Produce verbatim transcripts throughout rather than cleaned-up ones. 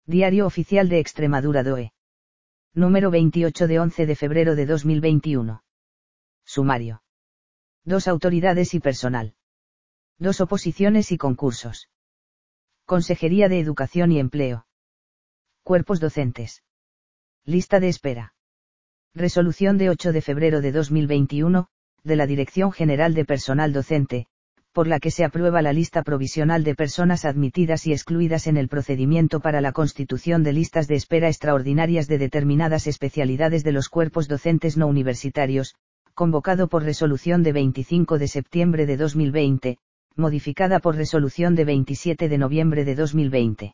Diario Oficial de Extremadura D O E. Número veintiocho de once de febrero de dos mil veintiuno. Sumario. Dos autoridades y personal. Dos oposiciones y concursos. Consejería de Educación y Empleo. Cuerpos docentes. Lista de espera. Resolución de ocho de febrero de dos mil veintiuno, de la Dirección General de Personal Docente, por la que se aprueba la lista provisional de personas admitidas y excluidas en el procedimiento para la constitución de listas de espera extraordinarias de determinadas especialidades de los cuerpos docentes no universitarios, convocado por resolución de veinticinco de septiembre de dos mil veinte, modificada por resolución de veintisiete de noviembre de dos mil veinte.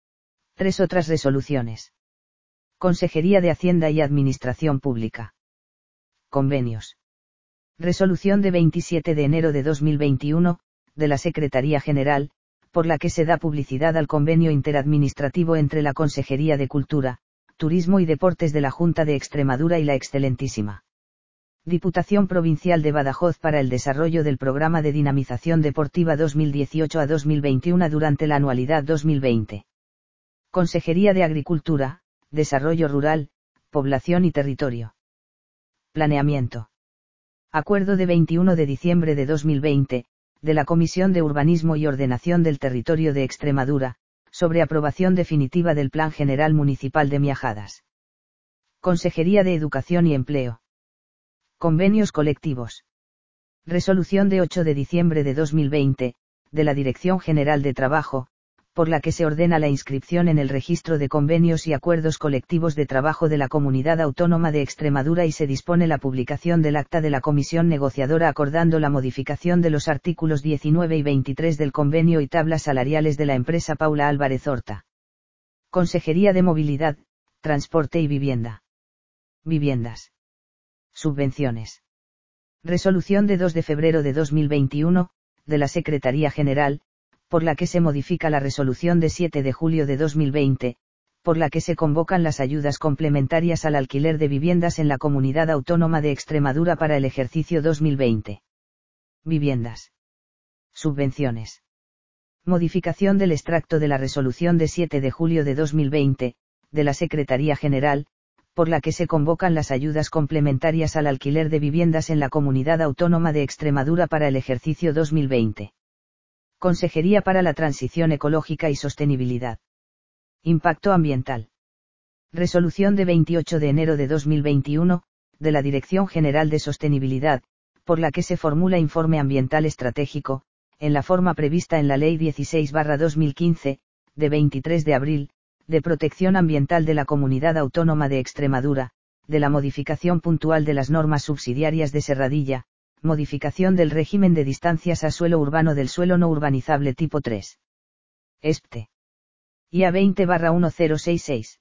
Tres otras resoluciones. Consejería de Hacienda y Administración Pública. Convenios. Resolución de veintisiete de enero de dos mil veintiuno, de la Secretaría General, por la que se da publicidad al convenio interadministrativo entre la Consejería de Cultura, Turismo y Deportes de la Junta de Extremadura y la Excelentísima Diputación Provincial de Badajoz para el desarrollo del Programa de Dinamización Deportiva dos mil dieciocho a dos mil veintiuno durante la anualidad dos mil veinte. Consejería de Agricultura, Desarrollo Rural, Población y Territorio. Planeamiento. Acuerdo de veintiuno de diciembre de dos mil veinte, de la Comisión de Urbanismo y Ordenación del Territorio de Extremadura, sobre aprobación definitiva del Plan General Municipal de Miajadas. Consejería de Educación y Empleo. Convenios colectivos. Resolución de ocho de diciembre de dos mil veinte, de la Dirección General de Trabajo, por la que se ordena la inscripción en el registro de convenios y acuerdos colectivos de trabajo de la Comunidad Autónoma de Extremadura y se dispone la publicación del acta de la comisión negociadora acordando la modificación de los artículos diecinueve y veintitrés del convenio y tablas salariales de la empresa Paula Álvarez Horta. Consejería de Movilidad, Transporte y Vivienda. Viviendas. Subvenciones. Resolución de dos de febrero de dos mil veintiuno, de la Secretaría General, por la que se modifica la resolución de siete de julio de dos mil veinte, por la que se convocan las ayudas complementarias al alquiler de viviendas en la Comunidad Autónoma de Extremadura para el ejercicio dos mil veinte. Viviendas. Subvenciones. Modificación del extracto de la resolución de siete de julio de dos mil veinte, de la Secretaría General, por la que se convocan las ayudas complementarias al alquiler de viviendas en la Comunidad Autónoma de Extremadura para el ejercicio dos mil veinte. Consejería para la Transición Ecológica y Sostenibilidad. Impacto ambiental. Resolución de veintiocho de enero de dos mil veintiuno, de la Dirección General de Sostenibilidad, por la que se formula informe ambiental estratégico, en la forma prevista en la Ley dieciséis barra dos mil quince, de veintitrés de abril, de protección ambiental de la Comunidad Autónoma de Extremadura, de la modificación puntual de las normas subsidiarias de Serradilla, modificación del régimen de distancias a suelo urbano del suelo no urbanizable tipo tres. E S P T E. I A veinte barra mil sesenta y seis.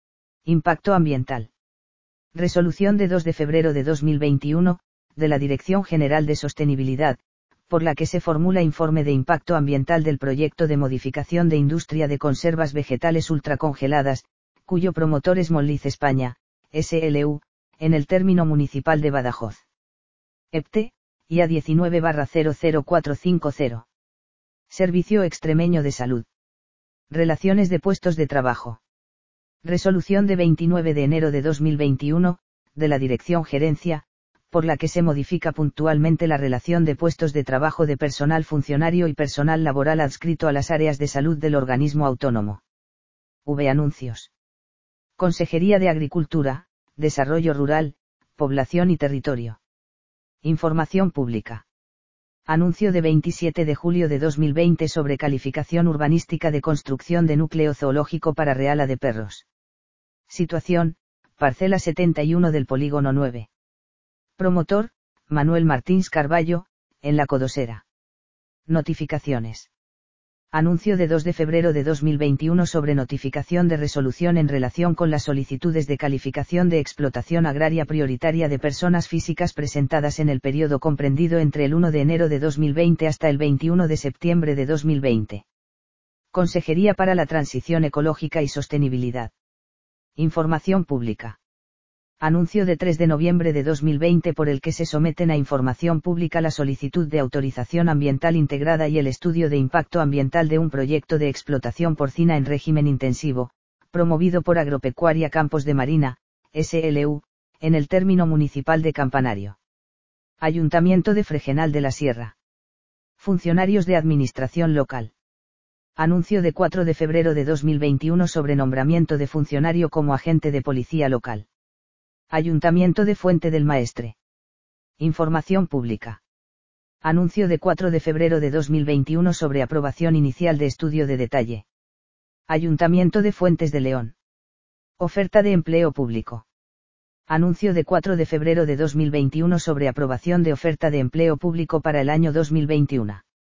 Impacto ambiental. Resolución de dos de febrero de dos mil veintiuno, de la Dirección General de Sostenibilidad, por la que se formula informe de impacto ambiental del proyecto de modificación de industria de conservas vegetales ultracongeladas, cuyo promotor es Monliz España, S L U, en el término municipal de Badajoz. E P T E, I A diecinueve barra cero cero cuatro cinco cero. Servicio Extremeño de Salud. Relaciones de puestos de trabajo. Resolución de veintinueve de enero de dos mil veintiuno, de la Dirección Gerencia, por la que se modifica puntualmente la relación de puestos de trabajo de personal funcionario y personal laboral adscrito a las áreas de salud del organismo autónomo. V. Anuncios. Consejería de Agricultura, Desarrollo Rural, Población y Territorio. Información pública. Anuncio de veintisiete de julio de dos mil veinte sobre calificación urbanística de construcción de núcleo zoológico para Reala de Perros. Situación, parcela setenta y uno del polígono nueve. Promotor, Manuel Martins Carballo, en La Codosera. Notificaciones. Anuncio de dos de febrero de dos mil veintiuno sobre notificación de resolución en relación con las solicitudes de calificación de explotación agraria prioritaria de personas físicas presentadas en el periodo comprendido entre el uno de enero de dos mil veinte hasta el veintiuno de septiembre de dos mil veinte. Consejería para la Transición Ecológica y Sostenibilidad. Información pública. Anuncio de tres de noviembre de dos mil veinte por el que se someten a información pública la solicitud de autorización ambiental integrada y el estudio de impacto ambiental de un proyecto de explotación porcina en régimen intensivo, promovido por Agropecuaria Campos de Marina, S L U, en el término municipal de Campanario. Ayuntamiento de Fregenal de la Sierra. Funcionarios de Administración Local. Anuncio de cuatro de febrero de dos mil veintiuno sobre nombramiento de funcionario como agente de policía local. Ayuntamiento de Fuente del Maestre. Información pública. Anuncio de cuatro de febrero de dos mil veintiuno sobre aprobación inicial de estudio de detalle. Ayuntamiento de Fuentes de León. Oferta de empleo público. Anuncio de cuatro de febrero de dos mil veintiuno sobre aprobación de oferta de empleo público para el año dos mil veintiuno.